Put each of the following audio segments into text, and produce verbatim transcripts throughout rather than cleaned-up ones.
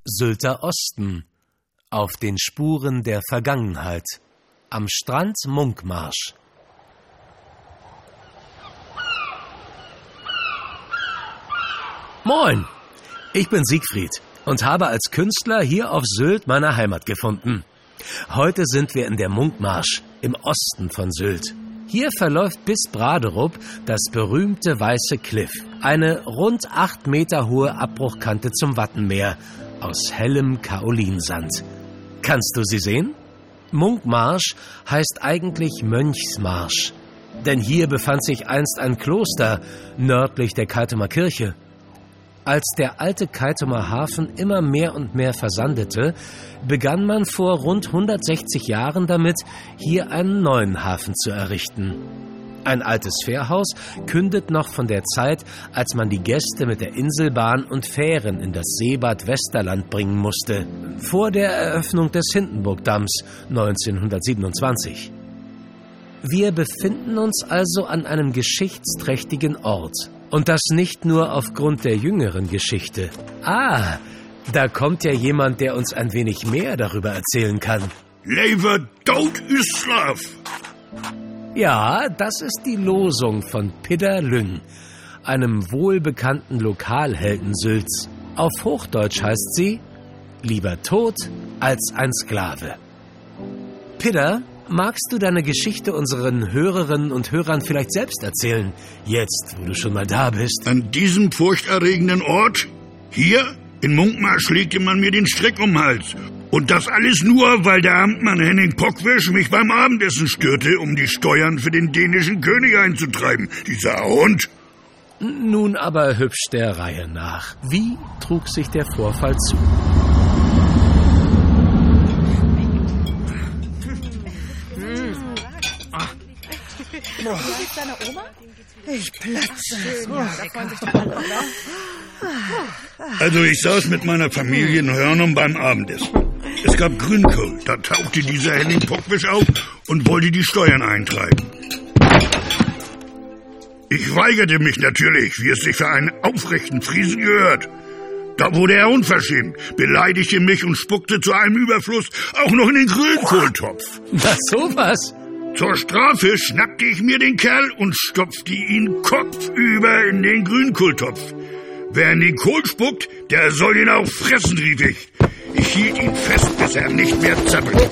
Sylter Osten, auf den Spuren der Vergangenheit, am Strand Munkmarsch. Moin, ich bin Siegfried und habe als Künstler hier auf Sylt meine Heimat gefunden. Heute sind wir in der Munkmarsch, im Osten von Sylt. Hier verläuft bis Braderup das berühmte Weiße Kliff, eine rund acht Meter hohe Abbruchkante zum Wattenmeer aus hellem Kaolinsand. Kannst du sie sehen? Munkmarsch heißt eigentlich Mönchsmarsch, denn hier befand sich einst ein Kloster nördlich der Kaitumer Kirche. Als der alte Kaitumer Hafen immer mehr und mehr versandete, begann man vor rund hundertsechzig Jahren damit, hier einen neuen Hafen zu errichten. Ein altes Fährhaus kündet noch von der Zeit, als man die Gäste mit der Inselbahn und Fähren in das Seebad Westerland bringen musste, vor der Eröffnung des Hindenburgdamms neunzehnhundertsiebenundzwanzig. Wir befinden uns also an einem geschichtsträchtigen Ort. Und das nicht nur aufgrund der jüngeren Geschichte. Ah, da kommt ja jemand, der uns ein wenig mehr darüber erzählen kann. Lever dood is slaaf. Ja, das ist die Losung von Pidder Lyng, einem wohlbekannten Lokalhelden Sylts. Auf Hochdeutsch heißt sie, lieber tot als ein Sklave. Pidder, magst du deine Geschichte unseren Hörerinnen und Hörern vielleicht selbst erzählen, jetzt, wo du schon mal da bist? An diesem furchterregenden Ort, hier in Munkmarsch, legte man mir den Strick um den Hals. Und das alles nur, weil der Amtmann Henning Pockwisch mich beim Abendessen störte, um die Steuern für den dänischen König einzutreiben. Dieser Hund. Nun aber hübsch der Reihe nach. Wie trug sich der Vorfall zu? Wie geht's deiner Oma? Ich platze. Ja, da freuen sich doch alle, oder? Also ich saß mit meiner Familie in Hörnum beim Abendessen. Es gab Grünkohl. Da tauchte dieser Henning Pockwisch auf und wollte die Steuern eintreiben. Ich weigerte mich natürlich, wie es sich für einen aufrechten Friesen gehört. Da wurde er unverschämt, beleidigte mich und spuckte zu einem Überfluss auch noch in den Grünkohltopf. Na sowas? Zur Strafe schnappte ich mir den Kerl und stopfte ihn kopfüber in den Grünkohltopf. Wer in den Kohl spuckt, der soll ihn auch fressen, rief ich. Ich hielt ihn fest, bis er nicht mehr zappelte.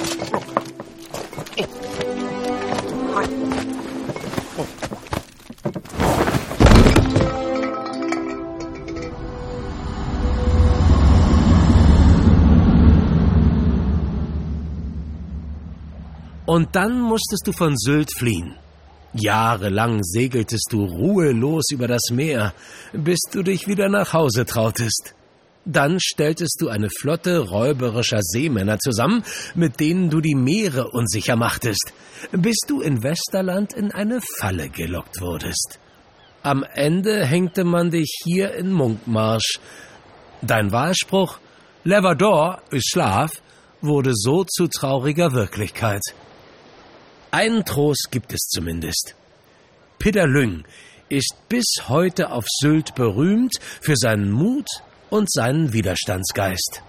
Und dann musstest du von Sylt fliehen. Jahrelang segeltest du ruhelos über das Meer, bis du dich wieder nach Hause trautest. Dann stelltest du eine Flotte räuberischer Seemänner zusammen, mit denen du die Meere unsicher machtest, bis du in Westerland in eine Falle gelockt wurdest. Am Ende hängte man dich hier in Munkmarsch. Dein Wahlspruch, Levador ist Schlaf, wurde so zu trauriger Wirklichkeit. Einen Trost gibt es zumindest. Pidder Lyng ist bis heute auf Sylt berühmt für seinen Mut und seinen Widerstandsgeist.